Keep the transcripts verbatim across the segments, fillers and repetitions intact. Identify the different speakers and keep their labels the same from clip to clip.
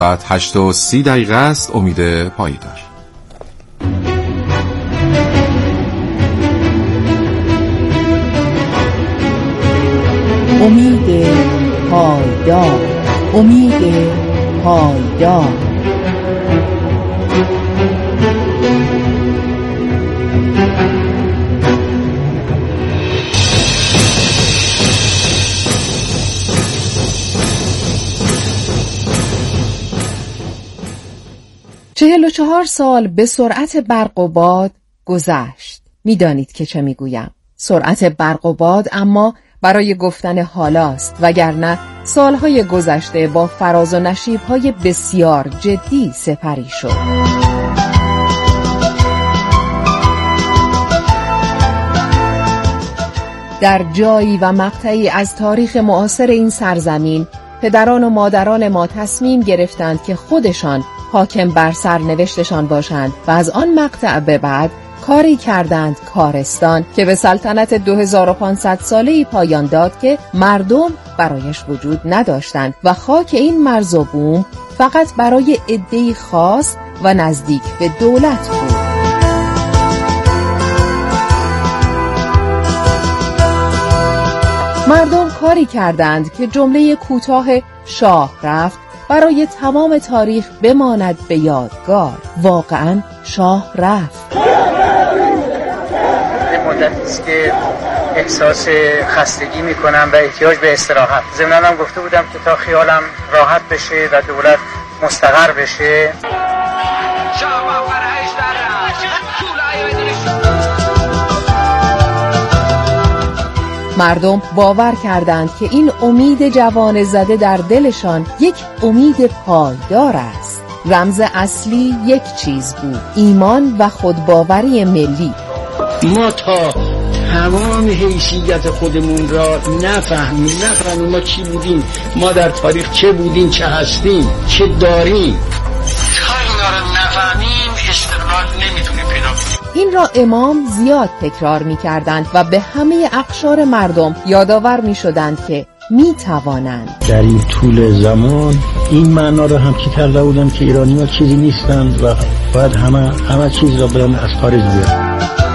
Speaker 1: بعد هشت و سی دقیقه است. امید پایدار.
Speaker 2: امید پایدار، امید پایدار. چهل و چهار سال به سرعت برق و باد گذشت. میدانید که چه میگویم. سرعت برق و باد اما برای گفتن حالاست، وگرنه سالهای گذشته با فراز و نشیبهای بسیار جدی سپری شد. در جایی و مقطعی از تاریخ معاصر این سرزمین، پدران و مادران ما تصمیم گرفتند که خودشان حاکم بر سرنوشتشان باشند و از آن مقطع به بعد کاری کردند کارستان که به سلطنت دو هزار و پانصد ساله‌ای پایان داد که مردم برایش وجود نداشتند و خاک این مرز و بوم فقط برای عده‌ای خاص و نزدیک به دولت بود. مردم کاری کردند که جمله کوتاه شاه رفت برای تمام تاریخ بماند به یادگار. واقعاً شاه رفت.
Speaker 3: این مدتی است که احساس خستگی میکنم و احتیاج به استراحت. ضمناً هم گفته بودم که تا خیالم راحت بشه و دولت مستقر بشه.
Speaker 2: مردم باور کردند که این امید جوان زده در دلشان یک امید پایدار است. رمز اصلی یک چیز بود: ایمان و خودباوری ملی.
Speaker 4: ما تا تمام حیثیت خودمون را نفهمیم نفهمیم ما چی بودیم، ما در تاریخ چه بودیم، چه هستیم، چه داریم، تا اینا را نفهمیم استقلال نمیتونیم پیدا کنیم.
Speaker 2: این را امام زیاد تکرار می کردند و به همه اقشار مردم یادآور می شدند که می توانند.
Speaker 4: در این طول زمان این معنا را هم که کرده بودن که ایرانی ها چیزی نیستند و باید همه همه چیز را برن از خارج بیارن.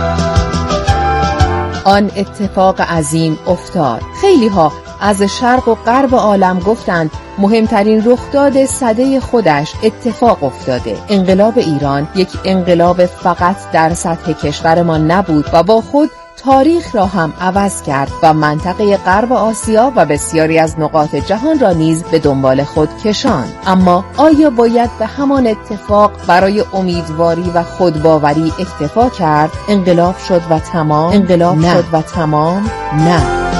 Speaker 2: آن اتفاق عظیم افتاد. خیلی ها از شرق و غرب عالم گفتند مهمترین رخداد سده خودش اتفاق افتاده. انقلاب ایران یک انقلاب فقط در سطح کشورمان نبود و با خود تاریخ را هم عوض کرد و منطقه غرب آسیا و بسیاری از نقاط جهان را نیز به دنبال خود کشاند. اما آیا باید به همان اتفاق برای امیدواری و خودباوری اکتفا کرد؟ انقلاب شد و تمام؟ انقلاب نه. شد و تمام؟ نه.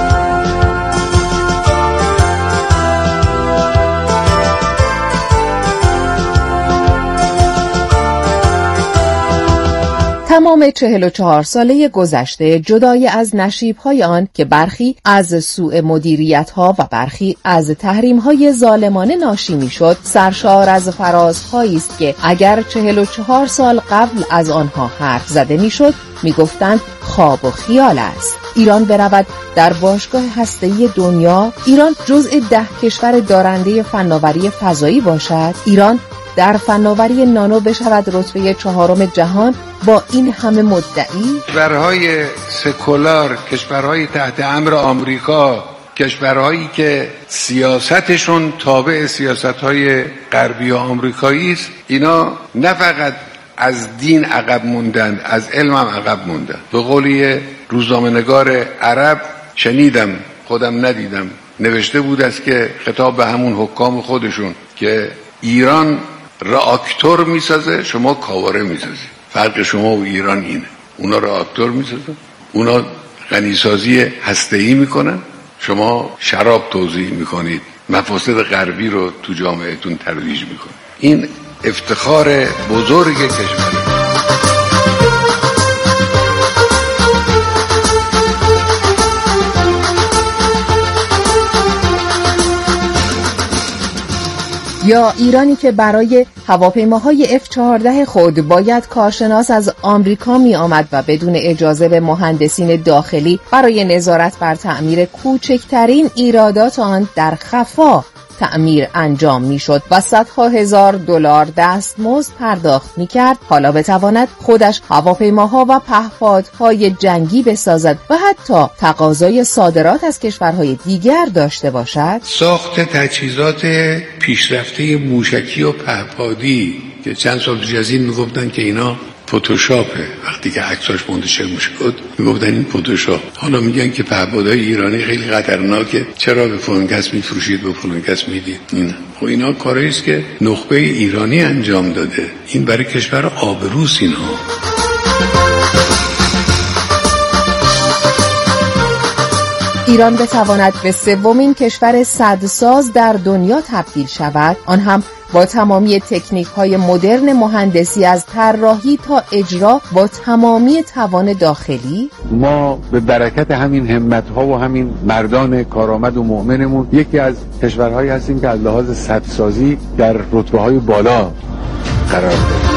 Speaker 2: تمام چهل و چهار ساله گذشته جدای از نشیب‌های آن که برخی از سوء مدیریت‌ها و برخی از تحریم‌های ظالمانه ناشی می‌شد، سرشار از فرازهایی است که اگر چهل و چهار سال قبل از آنها حرف زده می‌شد، می‌گفتند خواب و خیال است. ایران برود در باشگاه هسته‌ای دنیا، ایران جزء ده کشور دارنده فناوری فضایی باشد، ایران در فناوری نانو بشود رتبه چهارم جهان. با این همه مدعی،
Speaker 5: کشورهای سکولار، کشورهای تحت امر آمریکا، کشورهایی که سیاستشون تابع سیاستهای غربی و آمریکایی است، اینا نه فقط از دین عقب موندن، از علم هم عقب موندن. به قولی روزنامه‌نگار عرب شنیدم، خودم ندیدم، نوشته بود است که خطاب به همون حکام خودشون که ایران راکتور میسازه، شما کاوره میسازی. فرق شما و ایران اینه. اونا راکتور میسازن، اونا غنیسازی هسته‌ای میکنن، شما شراب توزیع میکنید، مفاسد غربی رو تو جامعهتون ترویج میکنید. این افتخار بزرگ کشوره.
Speaker 2: یا ایرانی که برای هواپیماهای اف چهارده خود باید کارشناس از آمریکا می آمد و بدون اجازه به مهندسین داخلی برای نظارت بر تعمیر کوچکترین ایرادات آن در خفا تعمیر انجام میشد و صدها هزار دلار دستمزد پرداخت میکرد، حالا بتواند خودش هواپیماها و پهپادهای جنگی بسازد و حتی تقاضای صادرات از کشورهای دیگر داشته باشد؟
Speaker 5: ساخت تجهیزات پیشرفته موشکی و پهپادی که چند سال پیش از این میگفتن که اینا فتوشاپه، وقتی که عکساش منتشر میشد میگفتن این فتوشاپ، حالا میگن که پهپادهای ایرانی خیلی خطرناکه، چرا به فلان کس میفروشید به فلان کس میدید؟ این خب اینا کاری است که نخبه ایرانی انجام داده، این برای کشور آبروست. اینا
Speaker 2: ایران بتواند به سومین کشور صدساز در دنیا تبدیل شود، آن هم با تمامی تکنیک‌های مدرن مهندسی از طراحی تا اجرا با تمامی توان داخلی.
Speaker 6: ما به برکت همین همت‌ها و همین مردان کارآمد و مؤمنمون یکی از کشورهایی هستیم که از لحاظ سدسازی در رتبه‌های بالا قرار داریم.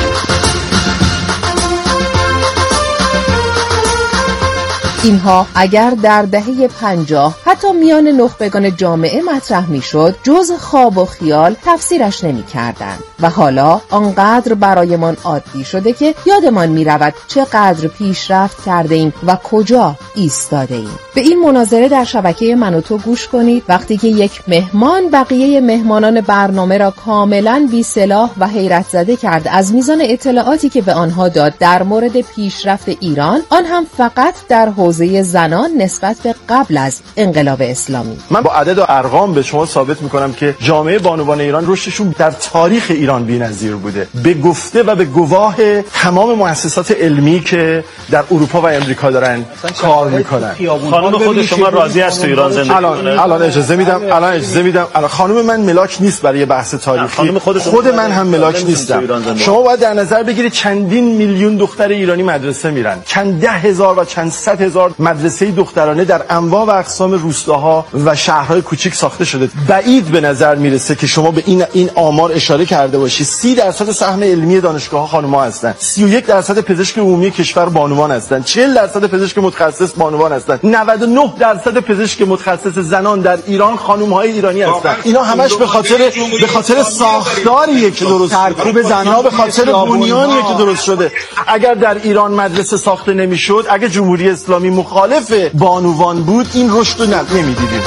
Speaker 2: اینها اگر در دهه پنجاه حتی میان نخبگان جامعه مطرح میشد، جز خواب و خیال تفسیرش نمی کردن. و حالا آنقدر برایمان عادی شده که یادمان می رود چقدر پیشرفت کرده ایم و کجا ایستاده ایم. به این مناظره در شبکه من و تو گوش کنید وقتی که یک مهمان بقیه مهمانان برنامه را کاملا بی سلاح و حیرت زده کرد از میزان اطلاعاتی که به آنها داد در مورد پیشرفت ایران، آن هم فقط در حوزه زنان نسبت به قبل از انقلاب اسلامی.
Speaker 7: من با عدد و ارقام به شما ثابت میکنم که جامعه بانوان ایران رشدشون در تاریخ ایران بی‌نظیر بوده، به گفته و به گواه تمام مؤسسات علمی که در اروپا و امریکا دارن کار میکنن.
Speaker 8: خانم خود شما راضی است تو ایران زندگی
Speaker 7: الان
Speaker 8: کنه؟
Speaker 7: الان اجازه میدم الان اجازه میدم الان خانم من ملاک نیست برای بحث تاریخی.
Speaker 8: خانم خود,
Speaker 7: خود من هم ملاک نیستم. شما باید در نظر بگیرید چندین میلیون دختر ایرانی مدرسه میرن، چند ده هزار و چند صد هزار مدرسه دخترانه در انواع و اقسام روستاها و شهرهای کوچیک ساخته شده. بعید به نظر میرسه که شما به این این آمار اشاره کرده باشید. سی درصد سهم علمی دانشگاه‌ها خانم‌ها هستند، سی و یک درصد پزشک عمومی کشور بانوان هستند، چهل درصد پزشک متخصص بانوان هستند، نود و نه درصد پزشک متخصص زنان در ایران خانم‌های ایرانی هستند. اینا همش به خاطر به خاطر ساختاریه که درست سرکوب زنها، به خاطر بنیانیه که درست شده. اگر در ایران مدرسه ساخته نمی‌شد، اگر جمهوری اسلامی مخالف بانوان بود، این رشد رو نمی‌دیدیم.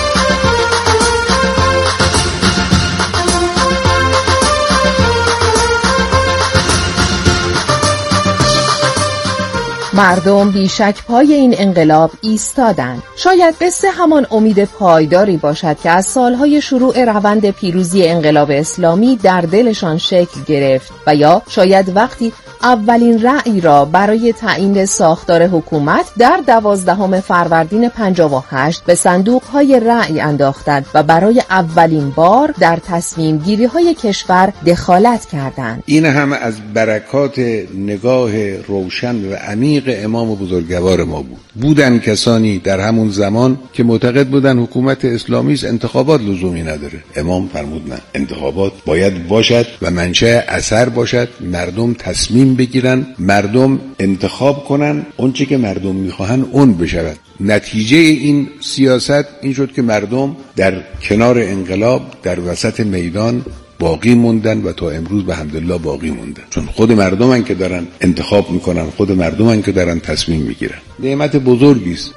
Speaker 2: مردم بیشک پای این انقلاب ایستادند. شاید قصه همان امید پایداری باشد که از سالهای شروع روند پیروزی انقلاب اسلامی در دلشان شکل گرفت و یا شاید وقتی اولین رأی را برای تعیین ساختار حکومت در دوازدهم فروردین پنجاه و هشت به صندوق‌های رأی انداختند و برای اولین بار در تصمیم گیری‌های کشور دخالت کردند.
Speaker 5: این هم از برکات نگاه روشن و عمیق امام بزرگوار ما بود. بودن کسانی در همون زمان که معتقد بودن حکومت اسلامی است، انتخابات لزومی نداره. امام فرمود نه، انتخابات باید باشد و منشأ اثر باشد، مردم تصمیم بگیرن، مردم انتخاب کنن، اون چی که مردم میخواهن اون بشود. نتیجه این سیاست این شد که مردم در کنار انقلاب در وسط میدان باقی موندن و تا امروز به حمدالله باقی موندن، چون خود مردمن که دارن انتخاب میکنن، خود مردمن که دارن تصمیم میگیرن. نعمت بزرگی است.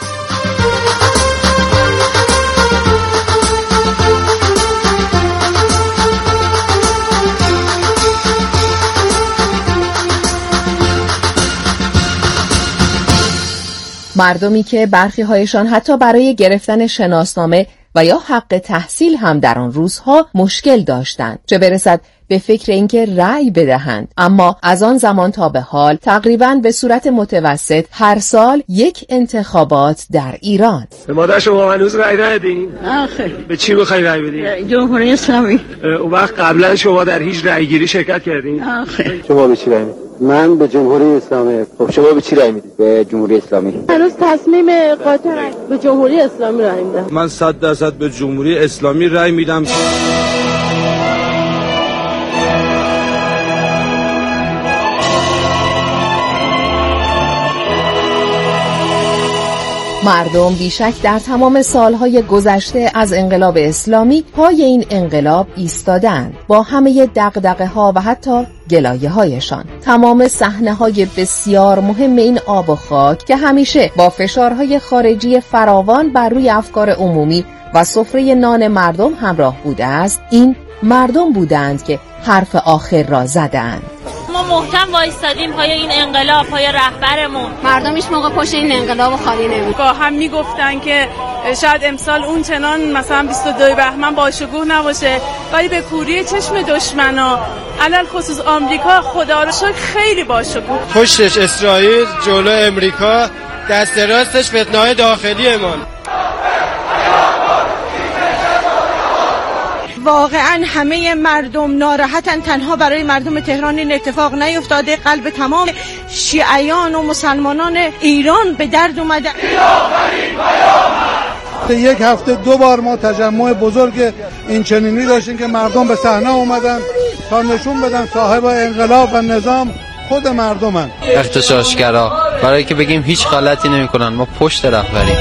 Speaker 2: مردمی که برخی هایشان حتی برای گرفتن شناسنامه و یا حق تحصیل هم در آن روزها مشکل داشتند، چه برسد به فکر اینکه رأی بدهند. اما از آن زمان تا به حال تقریباً به صورت متوسط هر سال یک انتخابات در ایران.
Speaker 9: به مادر شما هنوز رأی ندادین؟
Speaker 10: آخه
Speaker 9: به چی می‌خوای رأی بدین؟
Speaker 10: جمهوری اسلامی.
Speaker 9: اون وقت قبلا شما در هیچ رأی‌گیری شرکت کردین؟
Speaker 10: آخه
Speaker 11: شما به چی رأی میدید؟ من به جمهوری اسلامی. خب شما به چی رأی میدید؟ به جمهوری اسلامی.
Speaker 12: هنوز تصمیم قاطع به جمهوری اسلامی رأی میدم.
Speaker 13: من صد درصد به جمهوری اسلامی رأی میدم.
Speaker 2: مردم بیشک در تمام سالهای گذشته از انقلاب اسلامی پای این انقلاب ایستادند، با همه دغدغه ها و حتی گلایه هایشان. تمام صحنه های بسیار مهم این آب و خاک که همیشه با فشارهای خارجی فراوان بر روی افکار عمومی و سفره نان مردم همراه بوده است، این مردم بودند که حرف آخر را زدند.
Speaker 10: ما محکم وایستادیم پای این انقلاب، پای رهبرمون.
Speaker 12: مردم هیچ موقع پشت این انقلاب خالی نمی‌کنن.
Speaker 14: با هم میگفتن که شاید امسال اون چنان مثلا بیست و دو بهمن با شکوه نباشه، ولی به کوری چشم دشمنا علل خصوص آمریکا خدا رو شکر خیلی با شکوه.
Speaker 13: پشتش اسرائیل، جلو امریکا، دست راستش فتنه‌های داخلیمان.
Speaker 14: واقعا همه مردم ناراحتن، تنها برای مردم تهران این اتفاق نیفتاده، قلب تمام شیعیان و مسلمانان ایران به درد اومده.
Speaker 15: یک هفته دو بار ما تجمع بزرگ این چنینی داشتیم که مردم به صحنه اومدن تا نشون بدن صاحب انقلاب و نظام خود مردمن.
Speaker 16: اغتشاشگرا برای که بگیم هیچ غلطی نمی‌کنن، ما پشت رهبریم.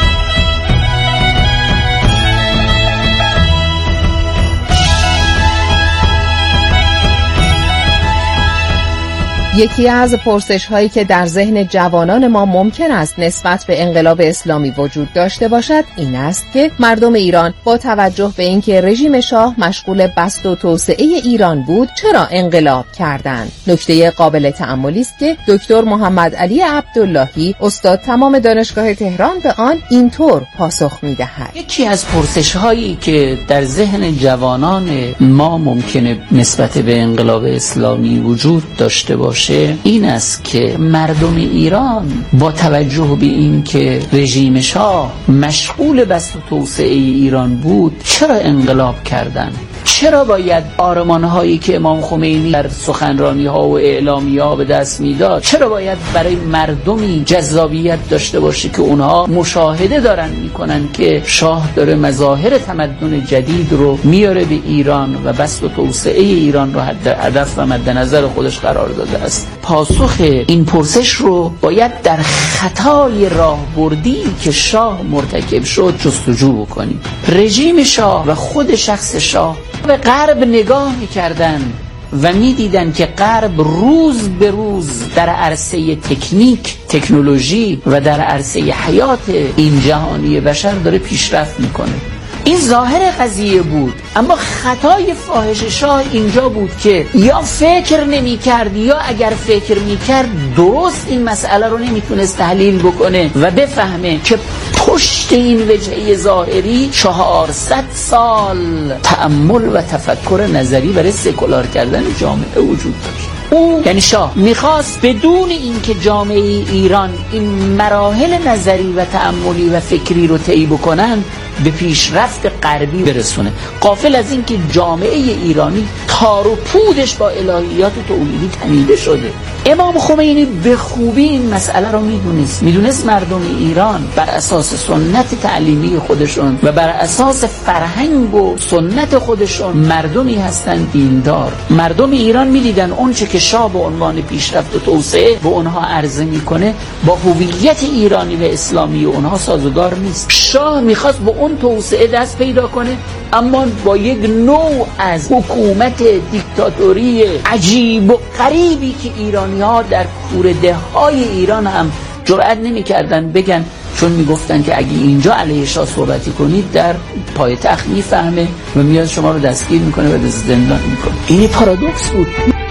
Speaker 2: یکی از پرسش هایی که در ذهن جوانان ما ممکن است نسبت به انقلاب اسلامی وجود داشته باشد این است که مردم ایران با توجه به اینکه رژیم شاه مشغول بسط و توسعه ایران بود چرا انقلاب کردند؟ نکته قابل تأملی است که دکتر محمد علی عبداللهی استاد تمام دانشگاه تهران به آن اینطور پاسخ می‌دهد.
Speaker 17: یکی از پرسش هایی که در ذهن جوانان ما ممکنه نسبت به انقلاب اسلامی وجود داشته باشه این است که مردم ایران با توجه به این که رژیم شاه مشغول بسط و توسعه ایران بود چرا انقلاب کردند؟ چرا باید آرمان‌هایی که امام خمینی در سخنرانی‌ها و اعلامیه‌ها به دست می‌داد چرا باید برای مردمی جذابیت داشته باشه که اونها مشاهده دارن می‌کنن که شاه داره مظاهر تمدن جدید رو میاره به ایران و بسط و توسعه ایران رو هدف و مد نظر خودش قرار داده است؟ پاسخ این پرسش رو باید در خطای راهبردی که شاه مرتکب شد جستجو بکنیم. رژیم شاه و خود شخص شاه به غرب نگاه می‌کردند و می‌دیدند که غرب روز به روز در عرصه تکنیک، تکنولوژی و در عرصه حیات این جهانی بشر داره پیشرفت می‌کنه. این ظاهر قضیه بود، اما خطای فاحش شاه اینجا بود که یا فکر نمی کرد یا اگر فکر می کرد درست این مسئله رو نمیتونست تحلیل بکنه و بفهمه که پشت این وجهه ظاهری چهارصد سال تأمل و تفکر نظری برای سکولار کردن جامعه وجود داشت. او یعنی شاه میخواست بدون اینکه جامعه ایران این مراحل نظری و تأملی و فکری رو طی بکنن به پیشرفت غربی برسونه، غافل از اینکه جامعه ایرانی تار و پودش با الهیات توحیدی تنیده شده. امام خمینی به خوبی این مسئله رو میدونست میدونست مردم ایران بر اساس سنت تعلیمی خودشون و بر اساس فرهنگ و سنت خودشون مردمی هستن دیندار. مردم ایران میدیدن اون چه که شاه به عنوان پیشرفت و توسعه به اونها عرضه میکنه با هویت ایرانی و اسلامی اونها سازگار نیست. شاه میخواست با اون توسعه دست پیدا کنه، اما با یک نوع از حکومت دیکتاتوری عجیب و غریبی که ایرانی ها در کوره های ایران هم جرئت نمی کردن بگن، چون می گفتن که اگه اینجا علیه شاه صحبتی کنید در پایتخت می فهمه و میاد شما رو دستگیر میکنه و به زندان میکنه. این پارادوکس بود.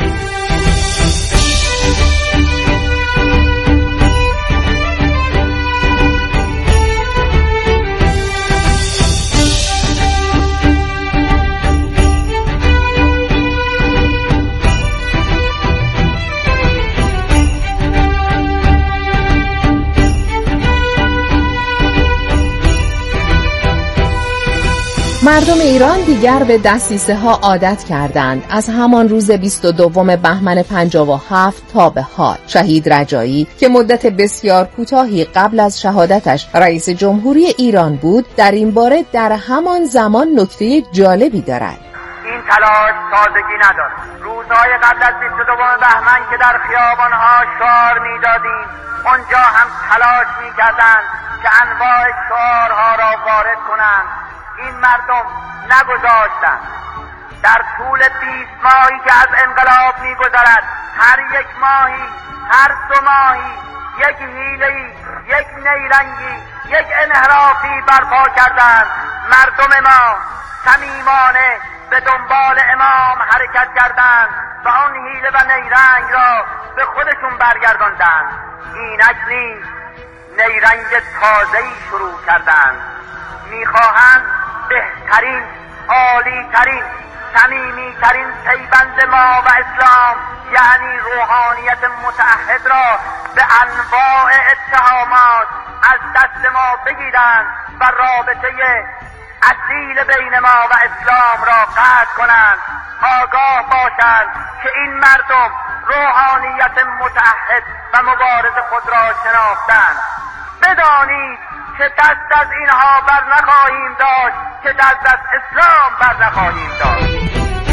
Speaker 2: مردم ایران دیگر به دسیسه ها عادت کردند. از همان روز بیست و دوم بهمن پنجاه و هفت تا به حال شهید رجایی که مدت بسیار کوتاهی قبل از شهادتش رئیس جمهوری ایران بود در این باره در همان زمان نکته جالبی دارد.
Speaker 3: این
Speaker 18: تلاش تازگی ندارد. روزهای قبل از بیست و دوم بهمن که در خیابانها شعار میدادیم، اونجا هم تلاش میکردند که انواع شعارها را وارد کنند. این مردم نگذاشتند. در طول بیست ماهی که از انقلاب میگذرد، هر یک ماهی، هر دو ماهی یک حیله‌ای، یک نیرنگی، یک انحرافی برپا کردند. مردم ما صمیمانه به دنبال امام حرکت کردند و آن حیله و نیرنگ را به خودشون برگرداندند. اینک نیز نیرنگ تازه‌ای شروع کردند. میخواهند بهترین، عالی‌ترین، صمیمی‌ترین پیوند ما و اسلام، یعنی روحانیت متعهد را به انواع اتهامات از دست ما بگیرند و رابطه اصیل بین ما و اسلام را قطع کنند. آگاه باشند که این مردم روحانیت متعهد و مبارز خود را شناختند. بدانید که دست از اینها بر نخواهیم داشت، که دست از اسلام بر نخواهیم داشت.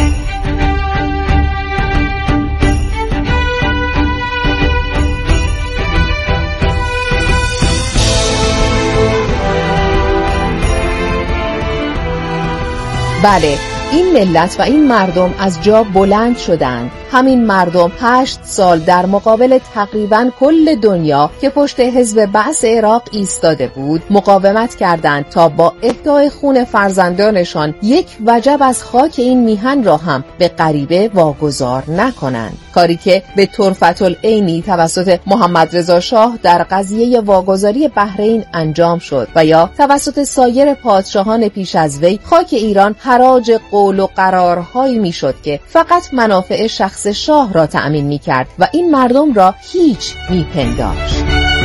Speaker 2: بله، این ملت و این مردم از جا بلند شدند. همین مردم هشت سال در مقابل تقریباً کل دنیا که پشت حزب بعث عراق ایستاده بود مقاومت کردند تا با اهدای خون فرزندانشان یک وجب از خاک این میهن را هم به غریبه واگذار نکنند. کاری که به طرفت العینی توسط محمد رضا شاه در قضیه واگذاری بحرین انجام شد و یا توسط سایر پادشاهان پیش از وی خاک ایران حراج قول و قرارهایی میشد که فقط منافع شخص شاه را تأمین می کرد و این مردم را هیچ می پنداشت.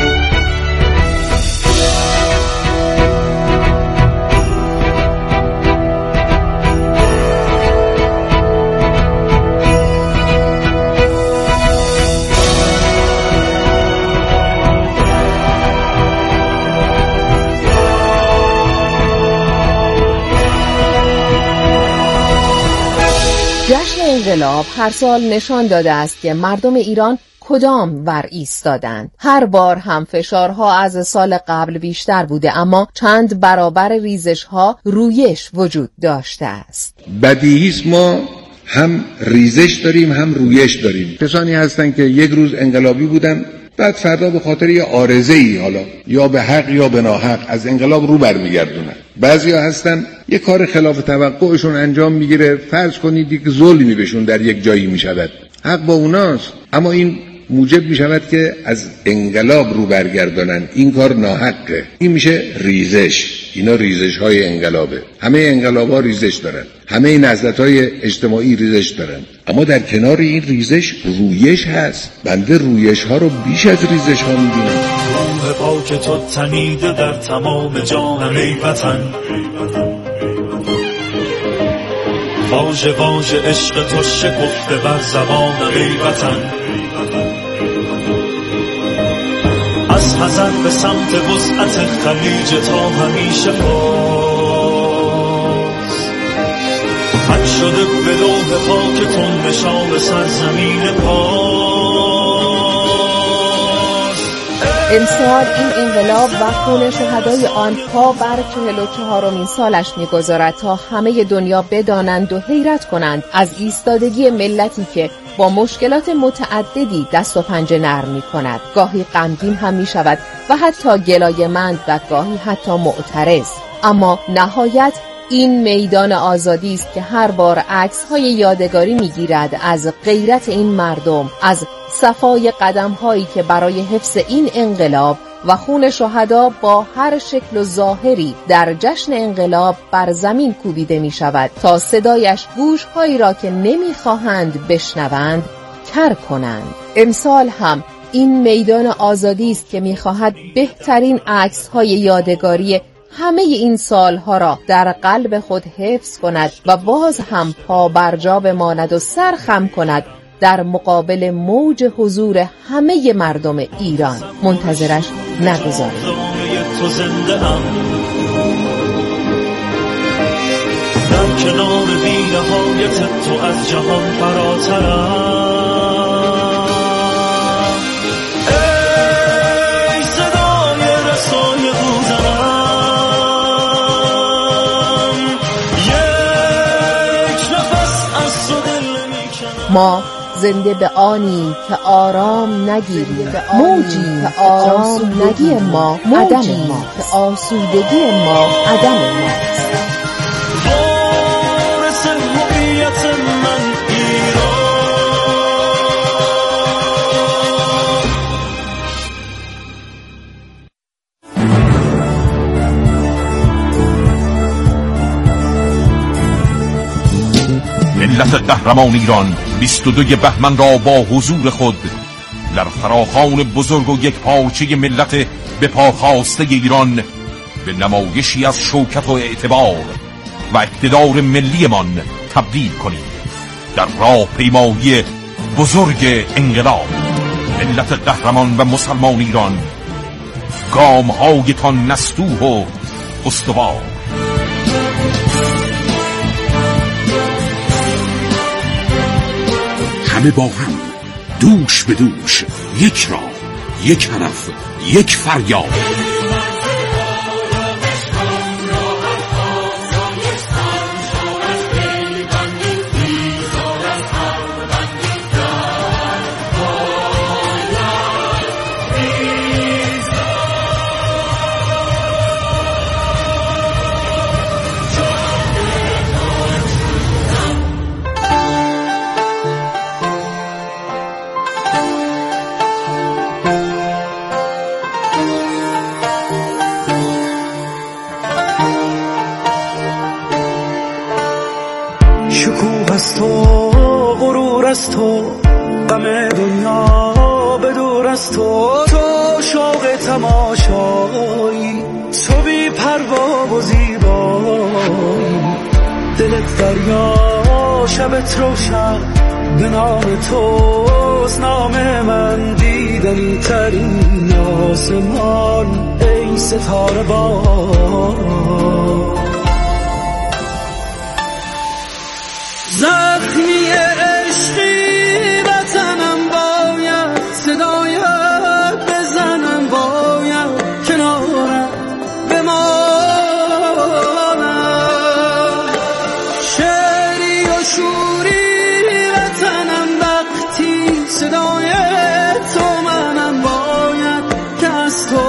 Speaker 2: جشن انقلاب هر سال نشان داده است که مردم ایران کدام ور ایستادند. هر بار هم فشارها از سال قبل بیشتر بوده، اما چند برابر ریزش‌ها رویش وجود داشته است.
Speaker 5: بدیهی است ما هم ریزش داریم هم رویش داریم. کسانی هستن که یک روز انقلابی بودن، بعد فردا به خاطر یه عارضه‌ای، حالا یا به حق یا به ناحق، از انقلاب رو برمیگردونن. بعضیا هستن یه کار خلاف توقعشون انجام میگیره، فرض کنید یک ظلمی بهشون در یک جایی میشود، حق با اوناست، اما این موجب میشود که از انقلاب رو برگردانن. این کار ناحقه. این میشه ریزش. اینا ریزش های انقلابه. همه انقلاب ها ریزش دارن، همه نهضت های اجتماعی ریزش دارن، اما در کنار این ریزش رویش هست. بنده رویش ها رو بیش از ریزش ها میبینم.
Speaker 19: روح پاک تو تنیده در تمام جهان ای وطن، واژه واژه عشق تو شکفته بر زبان ای وطن. از حزن به سمت وسعت خلیج تا همیشه باز، حک شده به لوح خاک تون نشان سرزمین پاس.
Speaker 2: امسال این انقلاب و خون شهدای آن پا بر چهل و چهارمین سالش می‌گذارد تا همه دنیا بدانند و حیرت کنند از ایستادگی ملتی که با مشکلات متعددی دست و پنجه نرم می کند. گاهی غمگین هم می شود و حتی گلایه‌مند و گاهی حتی معترض. اما نهایت این میدان آزادی است که هر بار عکس‌های یادگاری می‌گیرد از غیرت این مردم، از صفای قدم‌هایی که برای حفظ این انقلاب و خون شهدا با هر شکل و ظاهری در جشن انقلاب بر زمین کوبیده می شود تا صدایش گوش‌هایی را که نمی‌خواهند بشنوند کر کنند. امسال هم این میدان آزادی است که می‌خواهد بهترین عکس‌های یادگاری همه این سالها را در قلب خود حفظ کند و باز هم پا برجا بماند و سر خم کند در مقابل موج حضور همه مردم ایران. منتظرش نگذارید.
Speaker 19: در کنار بی‌نهایت تو از جهان فراترم. ای صدای رسای بوزنم، یک نفس از تو دل میکنم.
Speaker 2: ما زنده به آنی که آرام نگیریم، موجی که آسودگی ما عدم ما، که آسودگی ما عدم ما.
Speaker 19: وارث هویت من
Speaker 20: ملت قهرمان ایران بیست و دو بهمن را با حضور خود در فراخوان بزرگ و یک پارچه ملت به پا خاسته ایران به نمایشی از شوکت و اعتبار و اقتدار ملی من تبدیل کنید. در راه پیمایی بزرگ انقلاب ملت قهرمان و مسلمان ایران، گام هایتان نستوه و استوار.
Speaker 21: همه با هم، دوش به دوش، یک راه، یک هدف، یک فریاد.
Speaker 19: شکوه از تو، غرور از تو، غم دنیا به دور از تو، تو شوق تماشایی، تو بی پروا و زیبایی، دلت دریا شبت روشن، به نام توست نام من، دیدنی ترین آسمان ای ستاره بار. زخمی عشقی وطنم باید صدایت بزنم، باید کنارت بمانم، شعری و شوری وطنم وقتی صدایت تو منم، باید که از تو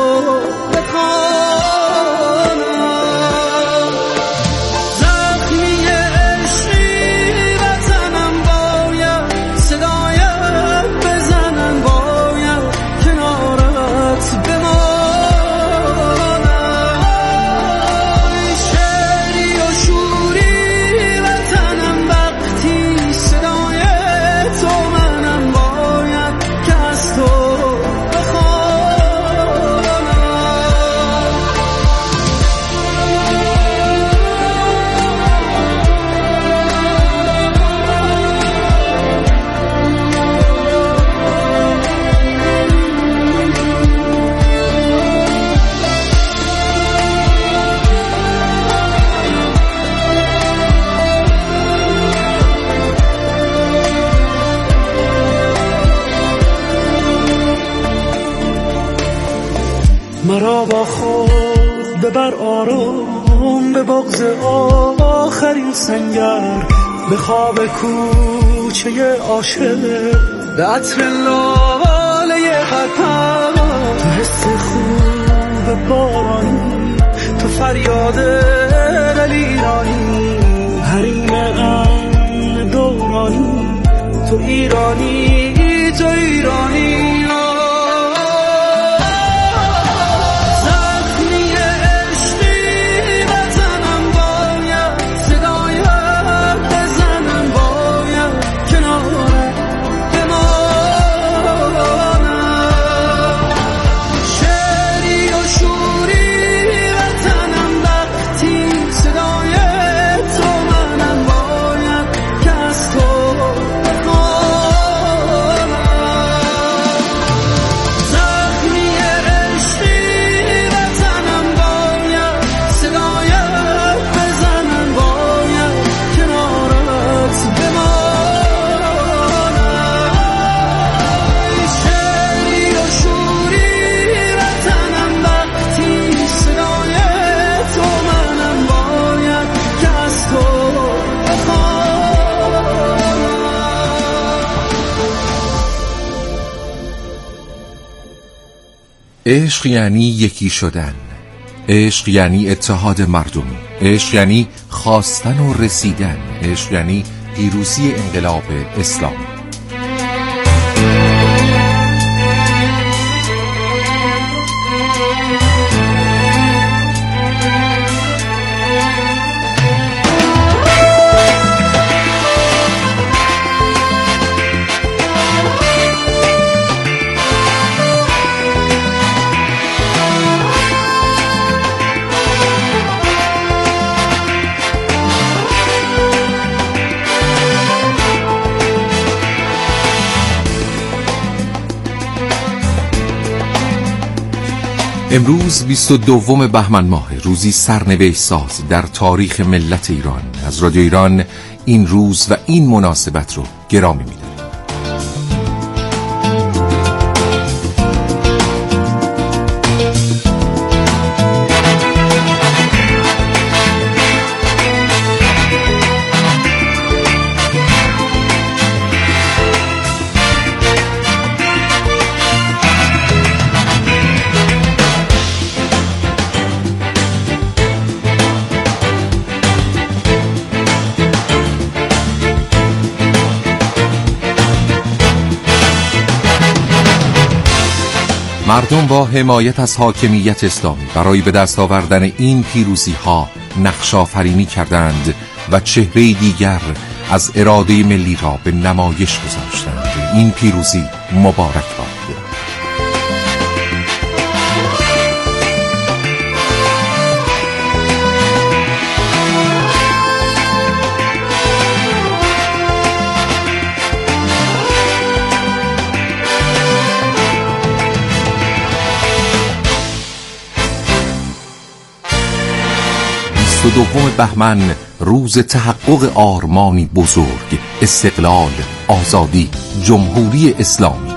Speaker 19: مرا با خود ببر آرام به بغض آخرین سنگر، به خواب کوچه عاشق، به عطر لاله پرپر، تو حس خوب بارانی، تو فریاد دلیرانی، حریم امن دورانی، تو ایرانی تو ایرانی.
Speaker 20: عشق یعنی یکی شدن، عشق یعنی اتحاد مردمی، عشق یعنی خواستن و رسیدن، عشق یعنی پیروزی انقلاب اسلامی. امروز بیست و دوم بهمن ماه، روزی سرنوشت ساز در تاریخ ملت ایران. از رادیو ایران این روز و این مناسبت رو گرامی می‌داریم. مردم با حمایت از حاکمیت اسلامی برای به دست آوردن این پیروزی ها نقش آفرینی کردند و چهره دیگر از اراده ملی را به نمایش گذاشتند. این پیروزی مبارک باد. دوم بهمن، روز تحقق آرمانی بزرگ، استقلال، آزادی، جمهوری اسلامی.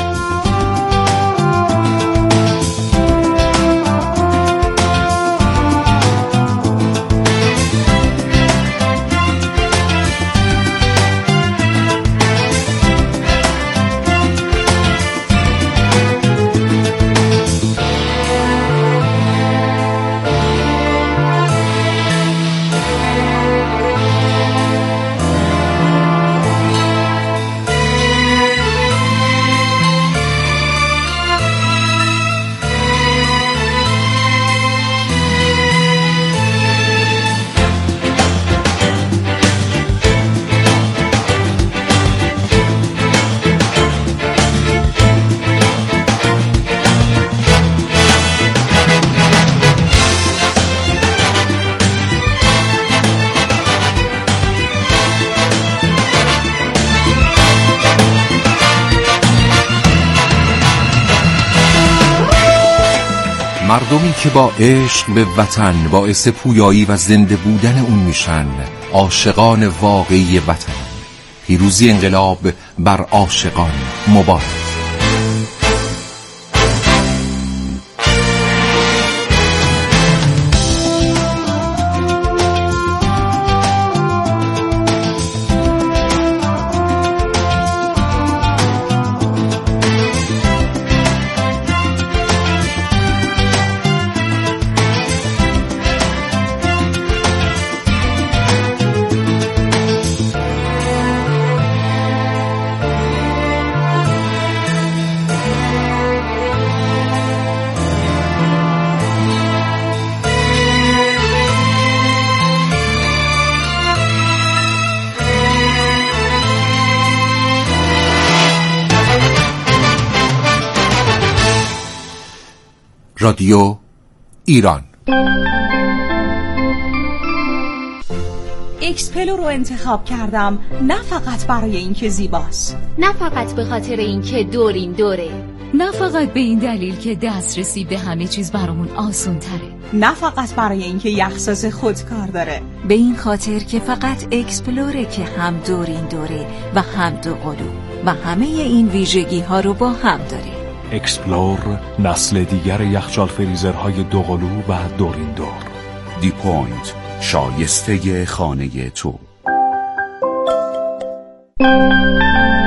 Speaker 20: مردمی که با عشق به وطن باعث پویایی و زنده بودن اون میشن، عاشقان واقعی وطن. پیروزی انقلاب بر عاشقان مبارک. رادیو ایران.
Speaker 1: اکسپلو رو انتخاب کردم، نه فقط برای اینکه زیباست،
Speaker 22: نه فقط به خاطر اینکه دورین دوره،
Speaker 1: نه فقط به این دلیل که دسترسی به همه چیز برامون آسون تره، نه فقط برای اینکه یخساز خودکار داره،
Speaker 23: به این خاطر که فقط اکسپلوره که هم دورین دوره و هم دو قلو و همه این ویژگی ها رو با هم داره.
Speaker 24: اکسپلور، نسل دیگر یخچال فریزرهای دوقلو و دورین دور.
Speaker 21: دی پوینت، شایسته خانه تو.